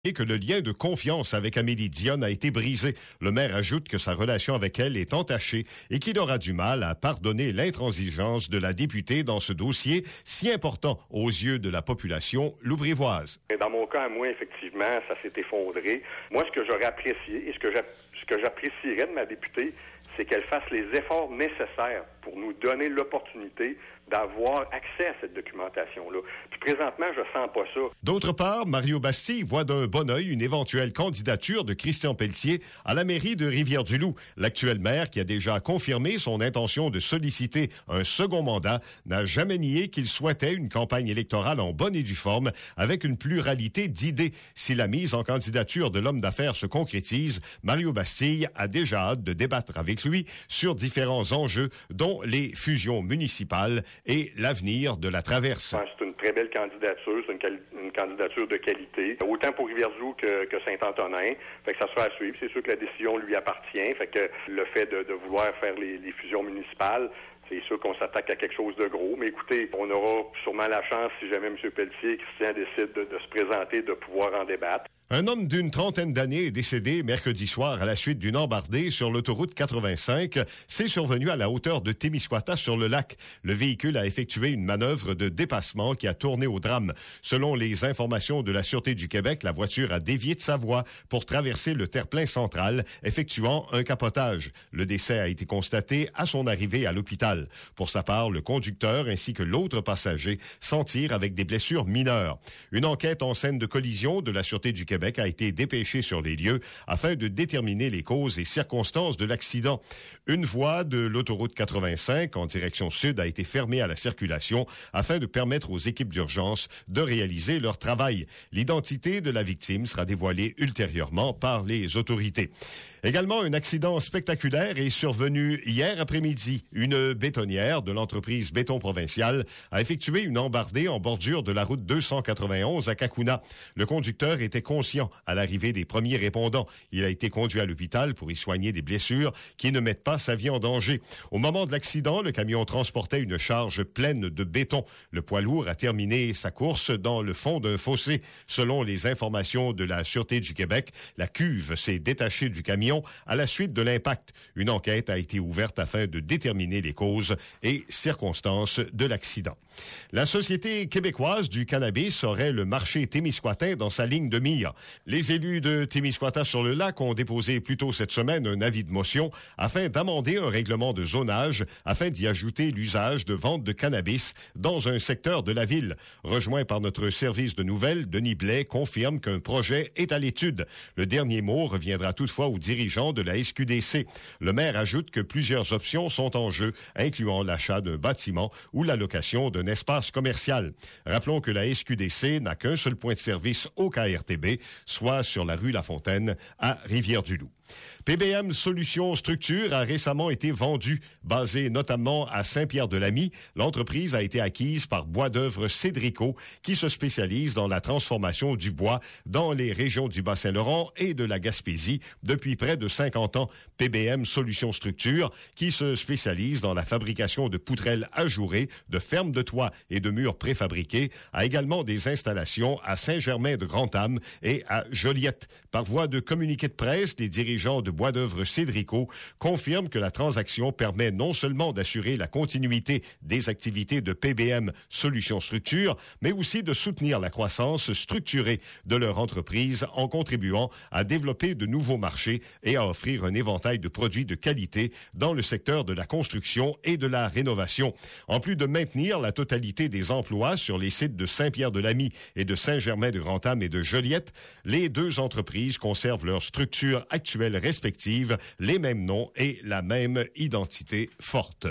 et que le lien de confiance avec Amélie Dionne a été brisé. Le maire ajoute que sa relation avec elle est entachée et qu'il aura du mal à pardonner l'intransigeance de la députée dans ce dossier si important aux yeux de la population loubrivoise. Dans mon cas, moi, effectivement, ça s'est effondré. Moi, ce que j'aurais apprécié et ce que j'apprécierais de ma députée, c'est qu'elle fasse les efforts nécessaires pour nous donner l'opportunité d'avoir accès à cette documentation-là. Puis présentement, je sens pas ça. D'autre part, Mario Bastille voit d'un bon œil une éventuelle candidature de Christian Pelletier à la mairie de Rivière-du-Loup. L'actuel maire, qui a déjà confirmé son intention de solliciter un second mandat, n'a jamais nié qu'il souhaitait une campagne électorale en bonne et due forme, avec une pluralité d'idées. Si la mise en candidature de l'homme d'affaires se concrétise, Mario Bastille a déjà hâte de débattre avec lui sur différents enjeux, dont les fusions municipales et l'avenir de la traverse. C'est une très belle candidature, c'est une candidature de qualité, autant pour Rivière-du-Loup que Saint-Antonin. Fait que ça sera à suivre. C'est sûr que la décision lui appartient. Fait que le fait de vouloir faire les fusions municipales, c'est sûr qu'on s'attaque à quelque chose de gros. Mais écoutez, on aura sûrement la chance, si jamais M. Pelletier et Christian décident de se présenter, de pouvoir en débattre. Un homme d'une trentaine d'années est décédé mercredi soir à la suite d'une embardée sur l'autoroute 85. C'est survenu à la hauteur de Témiscouata sur le lac. Le véhicule a effectué une manœuvre de dépassement qui a tourné au drame. Selon les informations de la Sûreté du Québec, la voiture a dévié de sa voie pour traverser le terre-plein central, effectuant un capotage. Le décès a été constaté à son arrivée à l'hôpital. Pour sa part, le conducteur ainsi que l'autre passager s'en tirent avec des blessures mineures. Une enquête en scène de collision de la Sûreté du Québec a été dépêché sur les lieux afin de déterminer les causes et circonstances de l'accident. Une voie de l'autoroute 85 en direction sud a été fermée à la circulation afin de permettre aux équipes d'urgence de réaliser leur travail. L'identité de la victime sera dévoilée ultérieurement par les autorités. Également, un accident spectaculaire est survenu hier après-midi. Une bétonnière de l'entreprise Béton Provincial a effectué une embardée en bordure de la route 291 à Cacouna. Le conducteur était conscient à l'arrivée des premiers répondants. Il a été conduit à l'hôpital pour y soigner des blessures qui ne mettent pas sa vie en danger. Au moment de l'accident, le camion transportait une charge pleine de béton. Le poids lourd a terminé sa course dans le fond d'un fossé. Selon les informations de la Sûreté du Québec, la cuve s'est détachée du camion à la suite de l'impact. Une enquête a été ouverte afin de déterminer les causes et circonstances de l'accident. La Société québécoise du cannabis aurait le marché témiscouatin dans sa ligne de mire. Les élus de Témiscouata-sur-le-Lac ont déposé plus tôt cette semaine un avis de motion afin d'amender un règlement de zonage afin d'y ajouter l'usage de vente de cannabis dans un secteur de la ville. Rejoint par notre service de nouvelles, Denis Blais confirme qu'un projet est à l'étude. Le dernier mot reviendra toutefois aux dirigeants de la SQDC. Le maire ajoute que plusieurs options sont en jeu, incluant l'achat d'un bâtiment ou la location d'un espace commercial. Rappelons que la SQDC n'a qu'un seul point de service au KRTB, soit sur la rue Lafontaine à Rivière-du-Loup. PBM Solutions Structure a récemment été vendue. Basée notamment à Saint-Pierre-de-Lamy, l'entreprise a été acquise par Bois d'œuvre Cédrico, qui se spécialise dans la transformation du bois dans les régions du Bas-Saint-Laurent et de la Gaspésie depuis près de 50 ans. PBM Solutions Structure, qui se spécialise dans la fabrication de poutrelles ajourées, de fermes de toit et de murs préfabriqués, a également des installations à Saint-Germain-de-Grand-Âme et à Joliette. Par voie de communiqué de presse, les dirigeants de Bois d'œuvre Cédrico confirment que la transaction permet non seulement d'assurer la continuité des activités de PBM Solutions Structure, mais aussi de soutenir la croissance structurée de leur entreprise en contribuant à développer de nouveaux marchés et à offrir un éventail de produits de qualité dans le secteur de la construction et de la rénovation. En plus de maintenir la totalité des emplois sur les sites de Saint-Pierre-de-Lamy et de Saint-Germain-de-Grand-Âme et de Joliette, les deux entreprises conservent leur structure actuelle respectives, les mêmes noms et la même identité forte.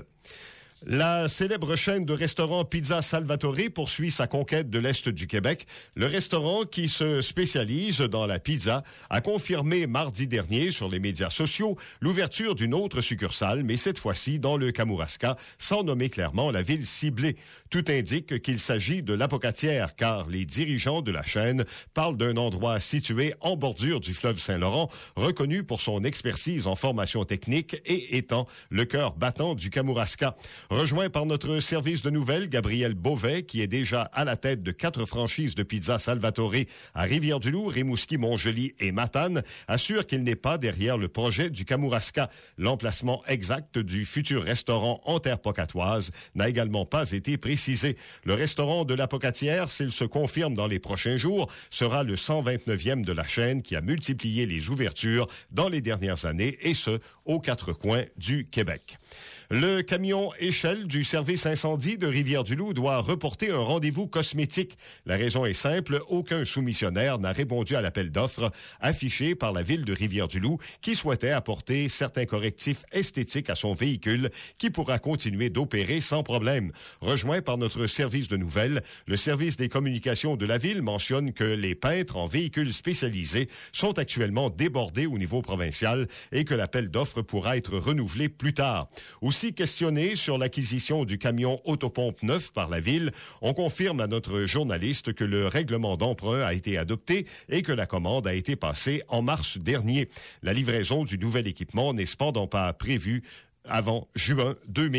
La célèbre chaîne de restaurants Pizza Salvatore poursuit sa conquête de l'Est du Québec. Le restaurant, qui se spécialise dans la pizza, a confirmé mardi dernier sur les médias sociaux l'ouverture d'une autre succursale, mais cette fois-ci dans le Kamouraska, sans nommer clairement la ville ciblée. Tout indique qu'il s'agit de l'Apocatière, car les dirigeants de la chaîne parlent d'un endroit situé en bordure du fleuve Saint-Laurent, reconnu pour son expertise en formation technique et étant le cœur battant du Kamouraska. Rejoint par notre service de nouvelles, Gabriel Beauvais, qui est déjà à la tête de 4 franchises de Pizza Salvatore à Rivière-du-Loup, Rimouski, Montjoly et Matane, assure qu'il n'est pas derrière le projet du Kamouraska. L'emplacement exact du futur restaurant en terre pocatoise n'a également pas été précisé. Le restaurant de la Pocatière, s'il se confirme dans les prochains jours, sera le 129e de la chaîne qui a multiplié les ouvertures dans les dernières années, et ce, aux 4 coins du Québec. Le camion échelle du service incendie de Rivière-du-Loup doit reporter un rendez-vous cosmétique. La raison est simple, aucun soumissionnaire n'a répondu à l'appel d'offres affiché par la ville de Rivière-du-Loup qui souhaitait apporter certains correctifs esthétiques à son véhicule qui pourra continuer d'opérer sans problème. Rejoint par notre service de nouvelles, le service des communications de la ville mentionne que les peintres en véhicules spécialisés sont actuellement débordés au niveau provincial et que l'appel d'offres pourra être renouvelé plus tard. Aussi questionné sur l'acquisition du camion autopompe neuf par la ville, on confirme à notre journaliste que le règlement d'emprunt a été adopté et que la commande a été passée en mars dernier. La livraison du nouvel équipement n'est cependant pas prévue avant juin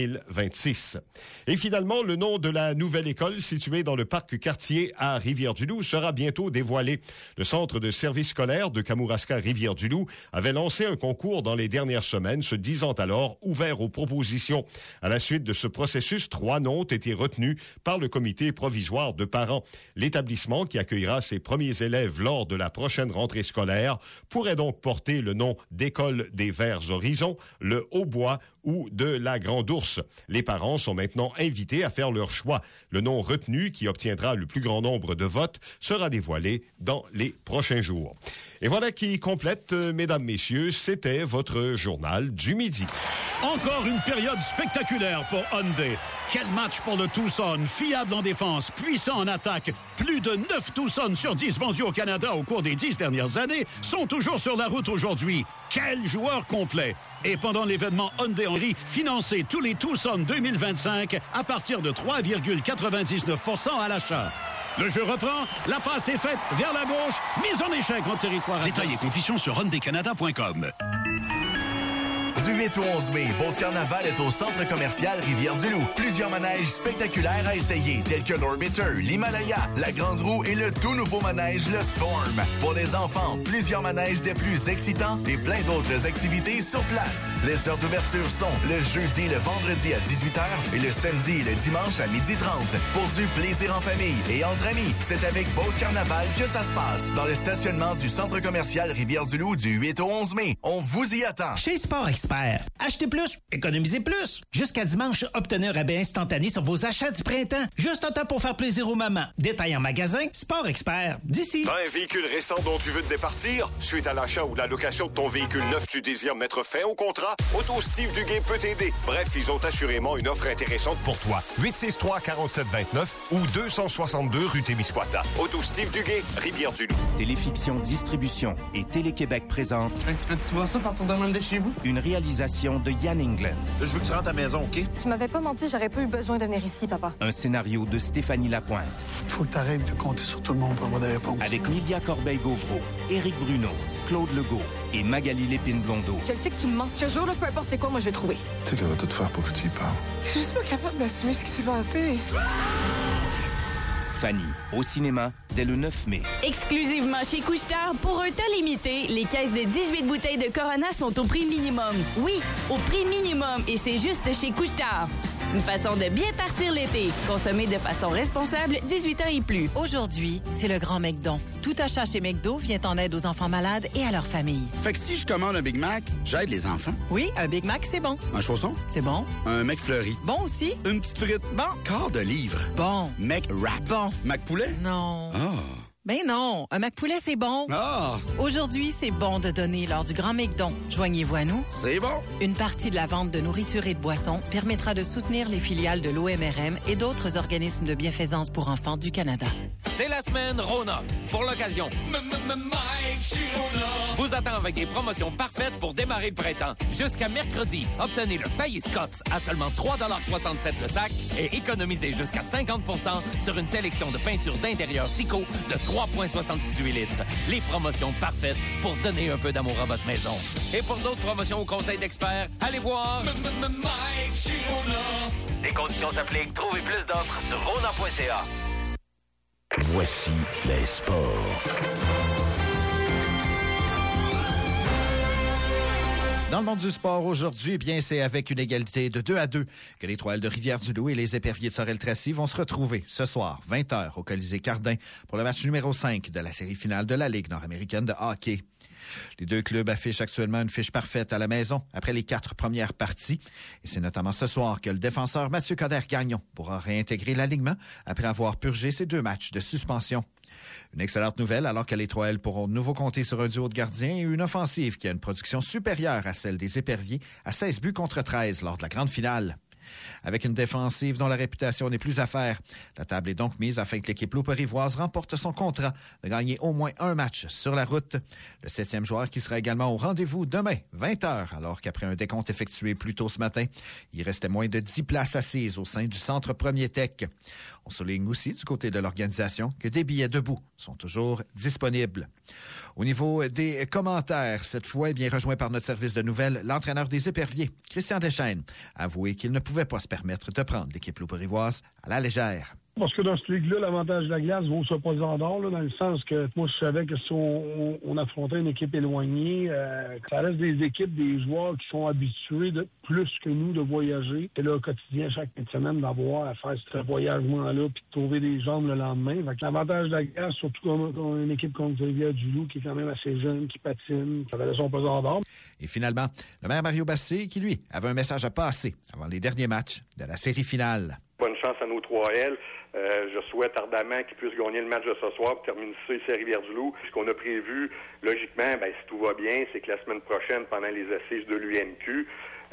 2026. Et finalement, le nom de la nouvelle école située dans le parc Cartier à Rivière-du-Loup sera bientôt dévoilé. Le centre de service scolaire de Kamouraska Rivière-du-Loup avait lancé un concours dans les dernières semaines, se disant alors ouvert aux propositions. À la suite de ce processus, 3 noms ont été retenus par le comité provisoire de parents. L'établissement qui accueillera ses premiers élèves lors de la prochaine rentrée scolaire pourrait donc porter le nom d'École des Verts Horizons, le Haut-Bois ou de la Grande Ourse. Les parents sont maintenant invités à faire leur choix. Le nom retenu, qui obtiendra le plus grand nombre de votes, sera dévoilé dans les prochains jours. Et voilà qui complète, mesdames, messieurs, c'était votre journal du midi. Encore une période spectaculaire pour Hyundai. Quel match pour le Tucson, fiable en défense, puissant en attaque. Plus de 9 Tucson sur 10 vendus au Canada au cours des 10 dernières années sont toujours sur la route aujourd'hui. Quel joueur complet! Et pendant l'événement Hyundai Henry, financez tous les Tucson 2025 à partir de 3,99% à l'achat. Le jeu reprend, la passe est faite vers la gauche, mise en échec en territoire. Détails et conditions sur hyundaicanada.com. Du 8 au 11 mai, Beauce Carnaval est au centre commercial Rivière-du-Loup. Plusieurs manèges spectaculaires à essayer, tels que l'Orbiter, l'Himalaya, la Grande Roue et le tout nouveau manège, le Storm. Pour les enfants, plusieurs manèges des plus excitants et plein d'autres activités sur place. Les heures d'ouverture sont le jeudi et le vendredi à 18h et le samedi et le dimanche à 12h30. Pour du plaisir en famille et entre amis, c'est avec Beauce Carnaval que ça se passe. Dans le stationnement du centre commercial Rivière-du-Loup du 8 au 11 mai. On vous y attend. Chez Sport Expert, achetez plus, économisez plus. Jusqu'à dimanche, obtenez un rabais instantané sur vos achats du printemps. Juste en temps pour faire plaisir aux mamans. Détail en magasin, Sport Expert, d'ici. Un véhicule récent dont tu veux te départir? Suite à l'achat ou la location de ton véhicule neuf, tu désires mettre fin au contrat? Auto Steve Duguay peut t'aider. Bref, ils ont assurément une offre intéressante pour toi. 863-4729 ou 262 rue Témiscouata. Auto Steve Duguay, Rivière-du-Loup. Téléfiction Distribution et Télé-Québec présente Tu veux-tu voir ça partir de même de chez vous? une réalisation de Yann England. Je veux que tu rentres à la maison, OK? Tu m'avais pas menti, j'aurais pas eu besoin de venir ici, papa. Un scénario de Stéphanie Lapointe. Faut que t'arrêtes de compter sur tout le monde pour avoir des réponses. Avec Lydia Corbeil-Gauvreau, Éric Bruno, Claude Legault et Magali Lépine-Blondeau. Je le sais que tu me mens. Je te jure, là, peu importe c'est quoi, moi je vais trouver. Tu sais qu'elle va tout faire pour que tu y parles. Je suis juste pas capable d'assumer ce qui s'est passé. Fanny, au cinéma, dès le 9 mai. Exclusivement chez Couche-Tard, pour un temps limité, les caisses de 18 bouteilles de Corona sont au prix minimum. Oui, au prix minimum, et c'est juste chez Couche-Tard. Une façon de bien partir l'été. Consommer de façon responsable, 18 ans et plus. Aujourd'hui, c'est le grand McDon. Tout achat chez McDo vient en aide aux enfants malades et à leurs familles. Fait que si je commande un Big Mac, j'aide les enfants. Oui, un Big Mac, c'est bon. Un chausson? C'est bon. Un McFlurry? Bon aussi. Une petite frite? Bon. Quart de livre? Bon. McWrap? Bon. McPoulet? Non. Ah. Ben non, un McPoulet, c'est bon. Ah. Aujourd'hui, c'est bon de donner lors du Grand McDon. Joignez-vous à nous. C'est bon. Une partie de la vente de nourriture et de boissons permettra de soutenir les filiales de l'OMRM et d'autres organismes de bienfaisance pour enfants du Canada. C'est la semaine Rona. Pour l'occasion, vous vous attend avec des promotions parfaites pour démarrer le printemps. Jusqu'à mercredi, obtenez le Paillis Scots à seulement 3,67 $ le sac et économisez jusqu'à 50 % sur une sélection de peintures d'intérieur Sico de 3,78 litres. Les promotions parfaites pour donner un peu d'amour à votre maison. Et pour d'autres promotions au conseil d'experts, allez voir Mike chez Rona. Les conditions s'appliquent. Trouvez plus d'offres sur rona.ca. Voici les sports. Dans le monde du sport aujourd'hui, bien, c'est avec une égalité de 2-2 que les Trois L de Rivière-du-Loup et les Éperviers de Sorel-Tracy vont se retrouver ce soir, 20h, au Colisée Cardin, pour le match numéro 5 de la série finale de la Ligue nord-américaine de hockey. Les deux clubs affichent actuellement une fiche parfaite à la maison après les 4 premières parties. Et c'est notamment ce soir que le défenseur Mathieu Coderre-Gagnon pourra réintégrer l'alignement après avoir purgé ses 2 matchs de suspension. Une excellente nouvelle alors que les 3L pourront de nouveau compter sur un duo de gardiens et une offensive qui a une production supérieure à celle des Éperviers à 16 buts contre 13 lors de la grande finale. Avec une défensive dont la réputation n'est plus à faire, la table est donc mise afin que l'équipe loup-porivoise remporte son contrat de gagner au moins un match sur la route. Le 7e joueur qui sera également au rendez-vous demain, 20h, alors qu'après un décompte effectué plus tôt ce matin, il restait moins de 10 places assises au sein du Centre Premier Tech. On souligne aussi du côté de l'organisation que des billets debout sont toujours disponibles. Au niveau des commentaires, cette fois, rejoint par notre service de nouvelles, l'entraîneur des Éperviers, Christian Deschênes, a avoué qu'il ne pouvait pas se permettre de prendre l'équipe loup-porivoise à la légère. Parce que dans cette ligue-là, l'avantage de la glace vaut ce pesant d'or, dans le sens que moi, je savais que si on affrontait une équipe éloignée, ça reste des équipes, des joueurs qui sont habitués plus que nous de voyager. Et là, au quotidien, chaque fin de semaine, d'avoir à faire ce voyagement-là puis de trouver des jambes le lendemain. Fait que l'avantage de la glace, surtout comme une équipe comme Rivière-du-Loup, qui est quand même assez jeune, qui patine, ça valait son pesant d'or. Et finalement, le maire Mario Bastille, qui, lui, avait un message à passer avant les derniers matchs de la série finale. Bonne chance à nos 3L. Je souhaite ardemment qu'ils puissent gagner le match de ce soir pour terminer ça ici à Rivière-du-Loup. Ce qu'on a prévu, logiquement, si tout va bien, c'est que la semaine prochaine, pendant les assises de l'UMQ,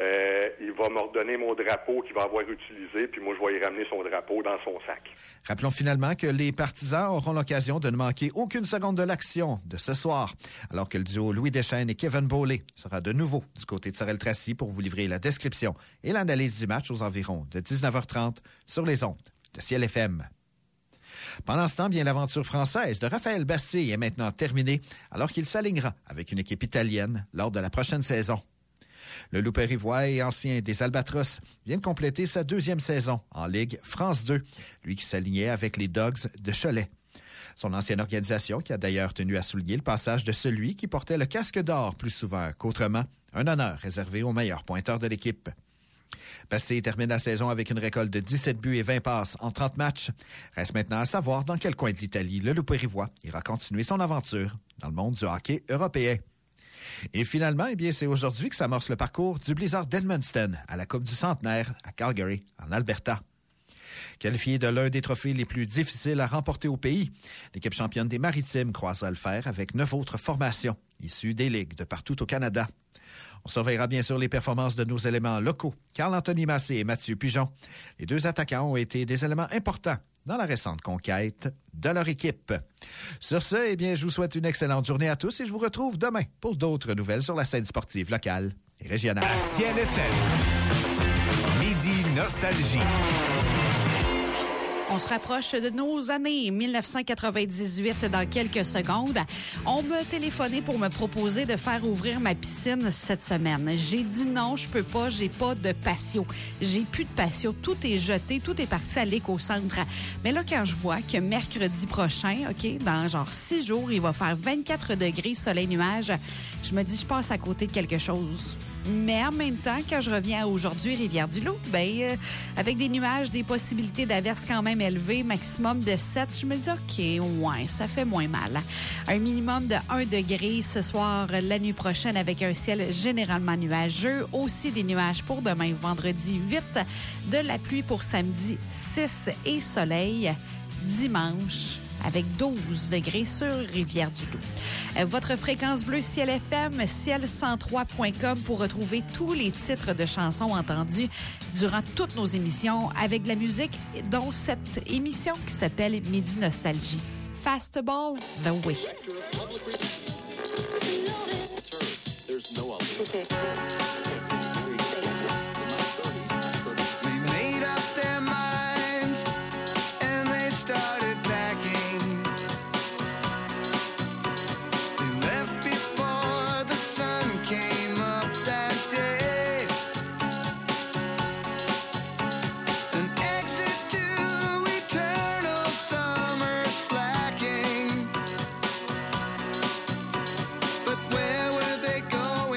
il va m'ordonner mon drapeau qu'il va avoir utilisé, puis moi, je vais y ramener son drapeau dans son sac. Rappelons finalement que les partisans auront l'occasion de ne manquer aucune seconde de l'action de ce soir, alors que le duo Louis Deschênes et Kevin Beaulé sera de nouveau du côté de Sorel-Tracy pour vous livrer la description et l'analyse du match aux environs de 19h30 sur les ondes de Ciel FM. Pendant ce temps, l'aventure française de Raphaël Bastille est maintenant terminée, alors qu'il s'alignera avec une équipe italienne lors de la prochaine saison. Le Loup-Porivois et ancien des Albatros vient de compléter sa 2e saison en Ligue France 2, lui qui s'alignait avec les Dogs de Cholet. Son ancienne organisation qui a d'ailleurs tenu à souligner le passage de celui qui portait le casque d'or plus souvent qu'autrement, un honneur réservé aux meilleurs pointeurs de l'équipe. Bastille termine la saison avec une récolte de 17 buts et 20 passes en 30 matchs. Reste maintenant à savoir dans quel coin de l'Italie le Loup-Porivois ira continuer son aventure dans le monde du hockey européen. Et finalement, c'est aujourd'hui que s'amorce le parcours du Blizzard d'Edmundston à la Coupe du Centenaire à Calgary, en Alberta. Qualifiée de l'un des trophées les plus difficiles à remporter au pays, l'équipe championne des Maritimes croisera le fer avec 9 autres formations issues des ligues de partout au Canada. On surveillera bien sûr les performances de nos éléments locaux, Carl-Anthony Massé et Mathieu Pigeon. Les 2 attaquants ont été des éléments importants dans la récente conquête de leur équipe. Sur ce, je vous souhaite une excellente journée à tous et je vous retrouve demain pour d'autres nouvelles sur la scène sportive locale et régionale. À Ciel FM, Midi Nostalgie. On se rapproche de nos années 1998 dans quelques secondes. On m'a téléphoné pour me proposer de faire ouvrir ma piscine cette semaine. J'ai dit non, je peux pas, j'ai pas de patio. J'ai plus de patio, tout est jeté, tout est parti à l'éco-centre. Mais là, quand je vois que mercredi prochain, dans 6 jours, il va faire 24 degrés, soleil-nuage, je me dis, je passe à côté de quelque chose. Mais en même temps, quand je reviens à aujourd'hui, Rivière-du-Loup, avec des nuages, des possibilités d'averses quand même élevées, maximum de 7, je me dis, ça fait moins mal. Un minimum de 1 degré ce soir, la nuit prochaine, avec un ciel généralement nuageux. Aussi des nuages pour demain, vendredi 8, de la pluie pour samedi 6 et soleil dimanche, avec 12 degrés sur Rivière-du-Loup. Votre fréquence bleue Ciel FM, ciel103.com pour retrouver tous les titres de chansons entendus durant toutes nos émissions avec de la musique, dont cette émission qui s'appelle Midi Nostalgie. Fastball the Way.